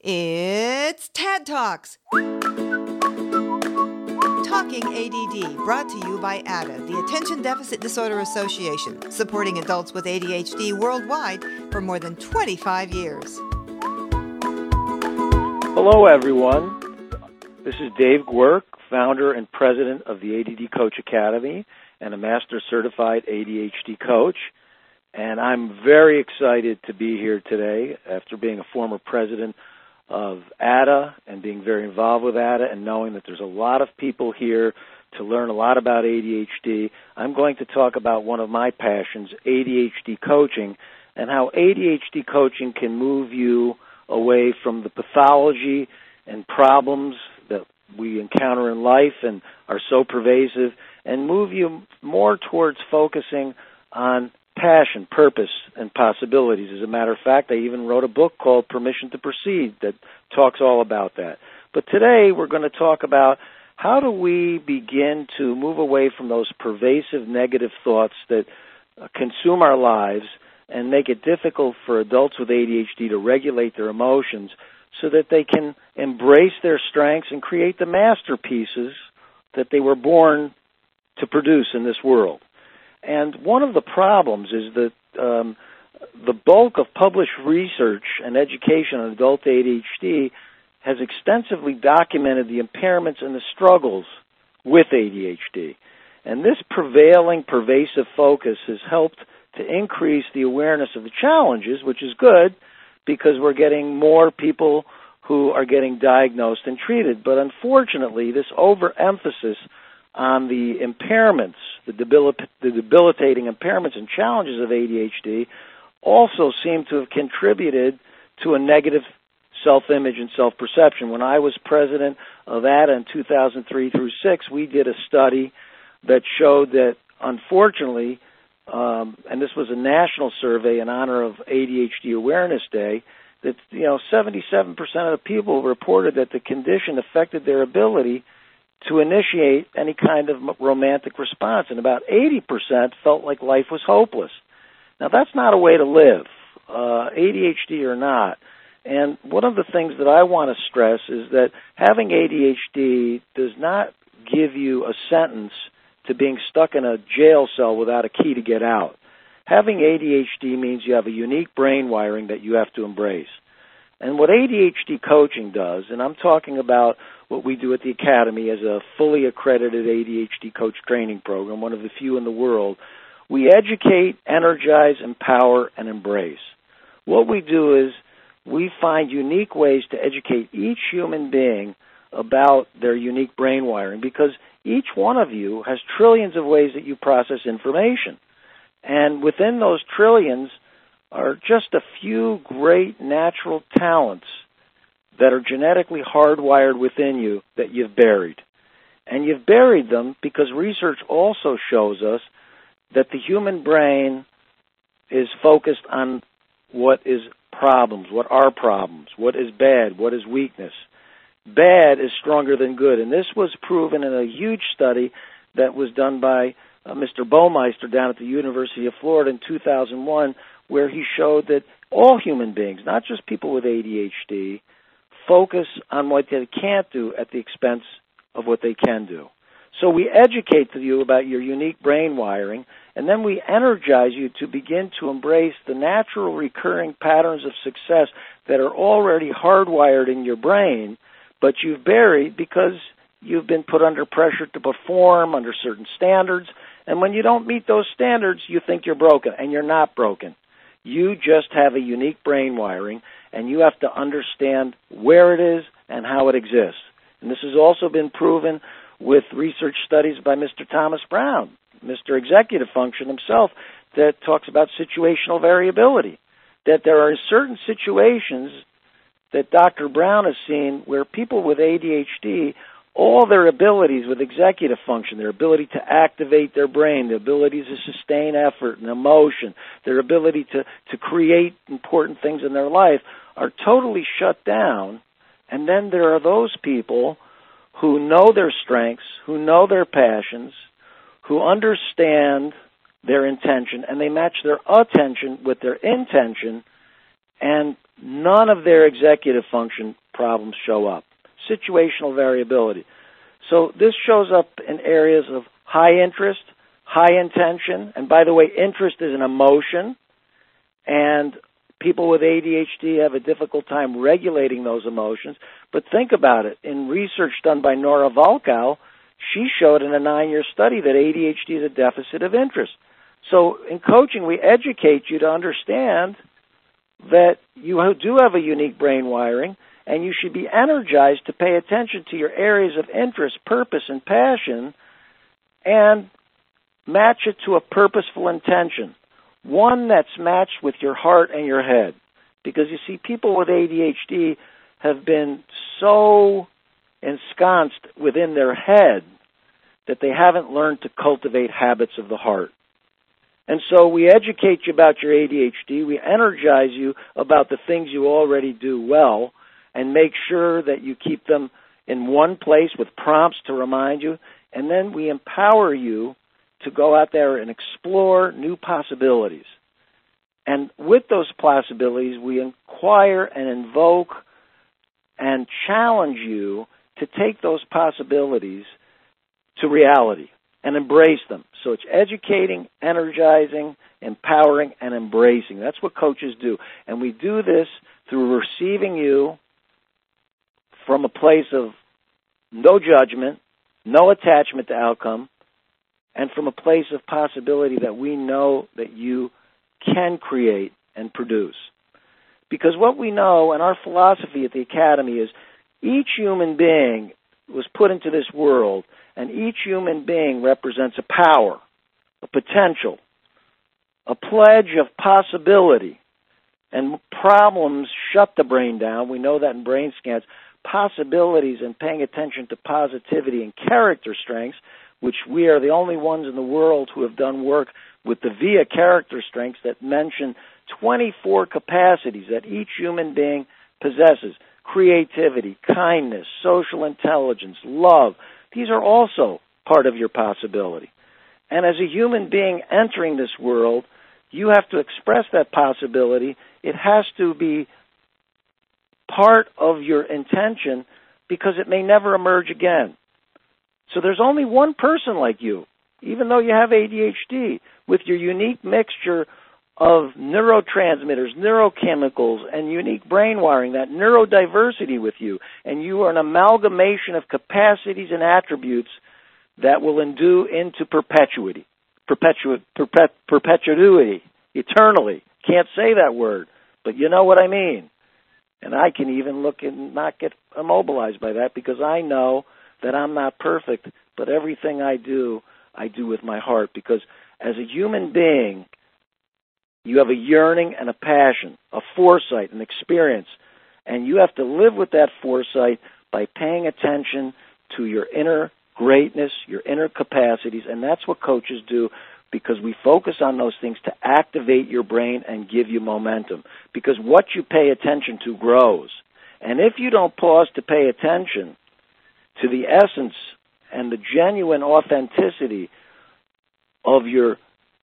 It's TAD Talks. Talking ADD, brought to you by ADDA, the Attention Deficit Disorder Association, supporting adults with ADHD worldwide for more than 25 years. Hello, everyone. This is Dave Gwerk, founder and president of the ADD Coach Academy and a Master Certified ADHD Coach. And I'm very excited to be here today after being a former president of ADDA and being very involved with ADDA and knowing that there's a lot of people here to learn a lot about ADHD. I'm going to talk about one of my passions, ADHD coaching, and how ADHD coaching can move you away from the pathology and problems that we encounter in life and are so pervasive, and move you more towards focusing on passion, purpose, and possibilities. As a matter of fact, I even wrote a book called Permission to Proceed that talks all about that. But today we're going to talk about how do we begin to move away from those pervasive negative thoughts that consume our lives and make it difficult for adults with ADHD to regulate their emotions so that they can embrace their strengths and create the masterpieces that they were born to produce in this world. And one of the problems is that the bulk of published research and education on adult ADHD has extensively documented the impairments and the struggles with ADHD. And this prevailing, pervasive focus has helped to increase the awareness of the challenges, which is good because we're getting more people who are getting diagnosed and treated. But unfortunately, this overemphasis on the impairments, the debilitating impairments and challenges of ADHD also seem to have contributed to a negative self-image and self-perception. When I was president of ADDA in 2003 through 6, we did a study that showed that, unfortunately, and this was a national survey in honor of ADHD Awareness Day, that 77% of the people reported that the condition affected their ability to initiate any kind of romantic response, and about 80% felt like life was hopeless. Now, that's not a way to live, ADHD or not. And one of the things that I want to stress is that having ADHD does not give you a sentence to being stuck in a jail cell without a key to get out. Having ADHD means you have a unique brain wiring that you have to embrace. And what ADHD coaching does, and I'm talking about what we do at the Academy as a fully accredited ADHD coach training program, one of the few in the world, we educate, energize, empower, and embrace. What we do is we find unique ways to educate each human being about their unique brain wiring, because each one of you has trillions of ways that you process information. And within those trillions are just a few great natural talents that are genetically hardwired within you that you've buried. And you've buried them because research also shows us that the human brain is focused on what is problems, what are problems, what is bad, what is weakness. Bad is stronger than good. And this was proven in a huge study that was done by Mr. Baumeister down at the University of Florida in 2001, where he showed that all human beings, not just people with ADHD, focus on what they can't do at the expense of what they can do. So we educate you about your unique brain wiring, and then we energize you to begin to embrace the natural recurring patterns of success that are already hardwired in your brain, but you've buried because you've been put under pressure to perform under certain standards, and when you don't meet those standards, you think you're broken, and you're not broken. You just have a unique brain wiring, and you have to understand where it is and how it exists. And this has also been proven with research studies by Mr. Thomas Brown, Mr. Executive Function himself, that talks about situational variability, that there are certain situations that Dr. Brown has seen where people with ADHD, all their abilities with executive function, their ability to activate their brain, their ability to sustain effort and emotion, their ability to create important things in their life are totally shut down. And then there are those people who know their strengths, who know their passions, who understand their intention, and they match their attention with their intention, and none of their executive function problems show up. Situational variability. So this shows up in areas of high interest, high intention, and by the way, interest is an emotion, and people with ADHD have a difficult time regulating those emotions. But think about it. In research done by Nora Volkow, she showed in a 9-year study that ADHD is a deficit of interest. So in coaching, we educate you to understand that you do have a unique brain wiring, and you should be energized to pay attention to your areas of interest, purpose, and passion, and match it to a purposeful intention, one that's matched with your heart and your head. Because you see, people with ADHD have been so ensconced within their head that they haven't learned to cultivate habits of the heart. And so we educate you about your ADHD, we energize you about the things you already do well, and make sure that you keep them in one place with prompts to remind you, and then we empower you to go out there and explore new possibilities. And with those possibilities, we inquire and invoke and challenge you to take those possibilities to reality and embrace them. So it's educating, energizing, empowering, and embracing. That's what coaches do. And we do this through receiving you from a place of no judgment, no attachment to outcome, and from a place of possibility that we know that you can create and produce. Because what we know, and our philosophy at the Academy, is each human being was put into this world, and each human being represents a power, a potential, a pledge of possibility. And problems shut the brain down. We know that in brain scans. Possibilities and paying attention to positivity and character strengths, which we are the only ones in the world who have done work with the VIA character strengths that mention 24 capacities that each human being possesses. Creativity, kindness, social intelligence, love. These are also part of your possibility. And as a human being entering this world, you have to express that possibility. It has to be part of your intention because it may never emerge again. So there's only one person like you, even though you have ADHD, with your unique mixture of neurotransmitters, neurochemicals, and unique brain wiring, that neurodiversity with you, and you are an amalgamation of capacities and attributes that will endure into perpetuity, eternally. Can't say that word, but you know what I mean. And I can even look and not get immobilized by that because I know that I'm not perfect, but everything I do with my heart. Because as a human being, you have a yearning and a passion, a foresight, an experience, and you have to live with that foresight by paying attention to your inner greatness, your inner capacities, and that's what coaches do, because we focus on those things to activate your brain and give you momentum. Because what you pay attention to grows. And if you don't pause to pay attention to the essence and the genuine authenticity of your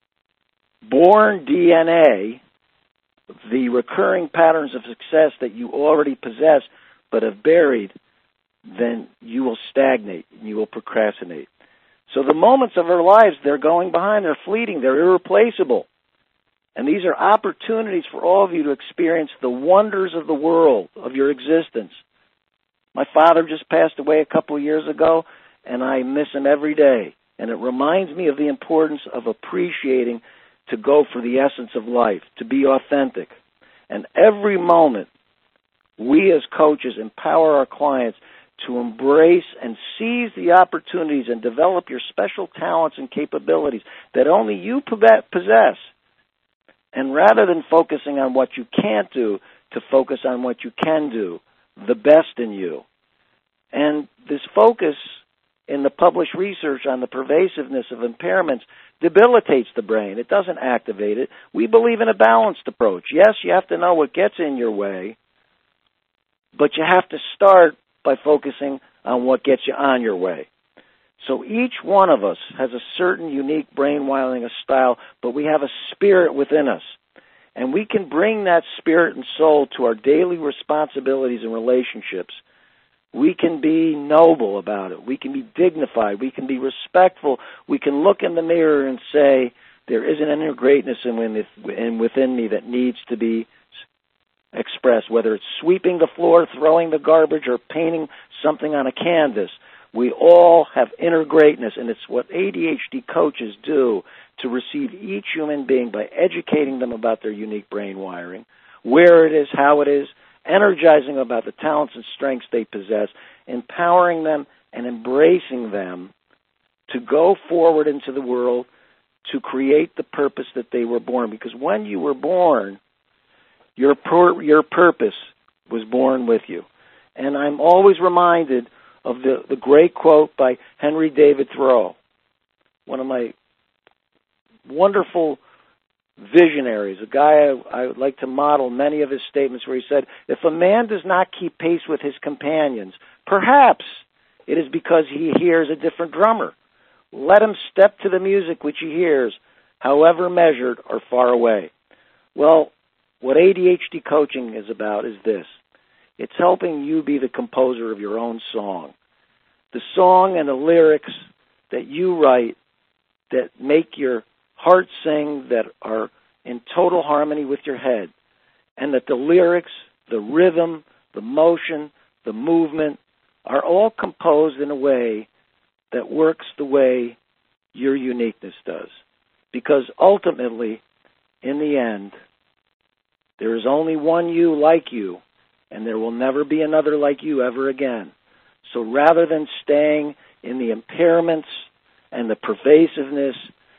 born DNA, the recurring patterns of success that you already possess but have buried, then you will stagnate and you will procrastinate. So the moments of our lives, they're going behind, they're fleeting, they're irreplaceable. And these are opportunities for all of you to experience the wonders of the world, of your existence. My father just passed away a couple of years ago, and I miss him every day. And it reminds me of the importance of appreciating to go for the essence of life, to be authentic. And every moment, we as coaches empower our clients to embrace and seize the opportunities and develop your special talents and capabilities that only you possess. And rather than focusing on what you can't do, to focus on what you can do, the best in you. And this focus in the published research on the pervasiveness of impairments debilitates the brain. It doesn't activate it. We believe in a balanced approach. Yes, you have to know what gets in your way, but you have to start by focusing on what gets you on your way. So each one of us has a certain unique brain wiring style, but we have a spirit within us. and we can bring that spirit and soul to our daily responsibilities and relationships, we can be noble about it. We can be dignified. We can be respectful. We can look in the mirror and say, there is an inner greatness within me that needs to be expressed, whether it's sweeping the floor, throwing the garbage, or painting something on a canvas. We all have inner greatness, and it's what ADHD coaches do to receive each human being by educating them about their unique brain wiring, where it is, how it is, energizing them about the talents and strengths they possess, empowering them and embracing them to go forward into the world to create the purpose that they were born. Because when you were born, your purpose was born with you. And I'm always reminded of the great quote by Henry David Thoreau, one of my wonderful visionaries, a guy I would like to model many of his statements, where he said, if a man does not keep pace with his companions, perhaps it is because he hears a different drummer. Let him step to the music which he hears, however measured or far away. Well, what ADHD coaching is about is this. It's helping you be the composer of your own song. The song and the lyrics that you write that make your heart sing, that are in total harmony with your head, and that the lyrics, the rhythm, the motion, the movement are all composed in a way that works the way your uniqueness does. Because ultimately, in the end, there is only one you like you, and there will never be another like you ever again. So rather than staying in the impairments and the pervasiveness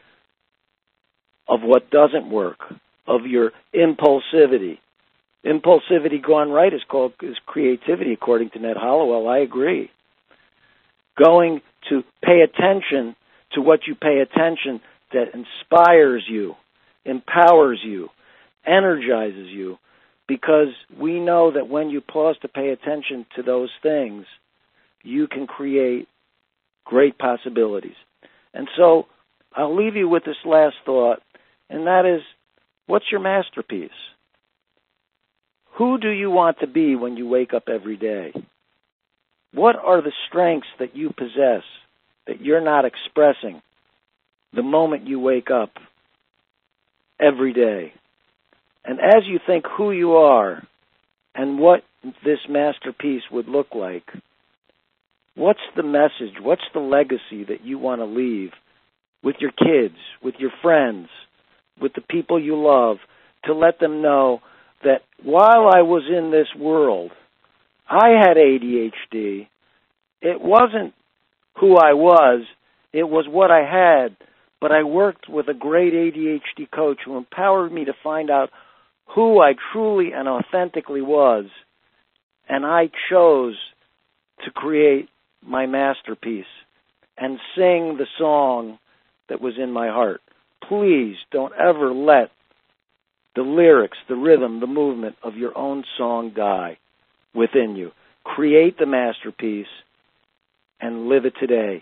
of what doesn't work, of your impulsivity gone right is creativity, according to Ned Hollowell. I agree. Going to pay attention to what you pay attention that inspires you, empowers you, energizes you, because we know that when you pause to pay attention to those things, you can create great possibilities. And so I'll leave you with this last thought, and that is, what's your masterpiece? Who do you want to be when you wake up every day? What are the strengths that you possess that you're not expressing the moment you wake up every day? And as you think who you are and what this masterpiece would look like, what's the message, what's the legacy that you want to leave with your kids, with your friends, with the people you love, to let them know that while I was in this world, I had ADHD. It wasn't who I was, it was what I had, but I worked with a great ADHD coach who empowered me to find out who I truly and authentically was, and I chose to create my masterpiece and sing the song that was in my heart. Please don't ever let the lyrics, the rhythm, the movement of your own song die within you. Create the masterpiece and live it today.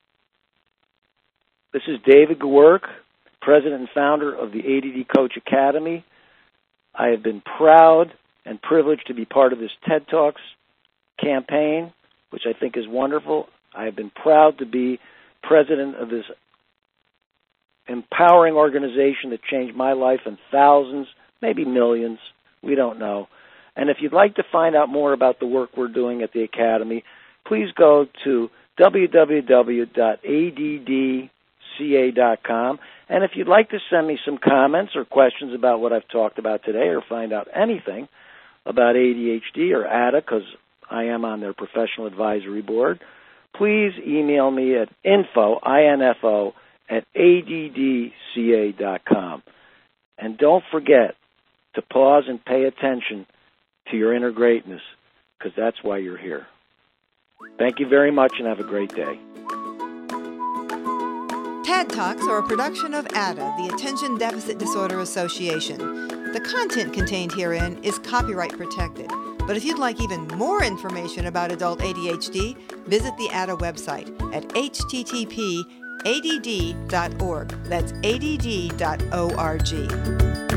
This is David Gewerk, president and founder of the ADD Coach Academy. I have been proud and privileged to be part of this TED Talks campaign, which I think is wonderful. I have been proud to be president of this empowering organization that changed my life and thousands, maybe millions, we don't know. And if you'd like to find out more about the work we're doing at the Academy, please go to www.addca.com. And if you'd like to send me some comments or questions about what I've talked about today, or find out anything about ADHD or ADA, because I am on their professional advisory board, please email me at info@addca.com. And don't forget to pause and pay attention to your inner greatness, because that's why you're here. Thank you very much, and have a great day. TED Talks are a production of ADA, the Attention Deficit Disorder Association. The content contained herein is copyright protected. But if you'd like even more information about adult ADHD, visit the ADA website at http://add.org. That's add.org.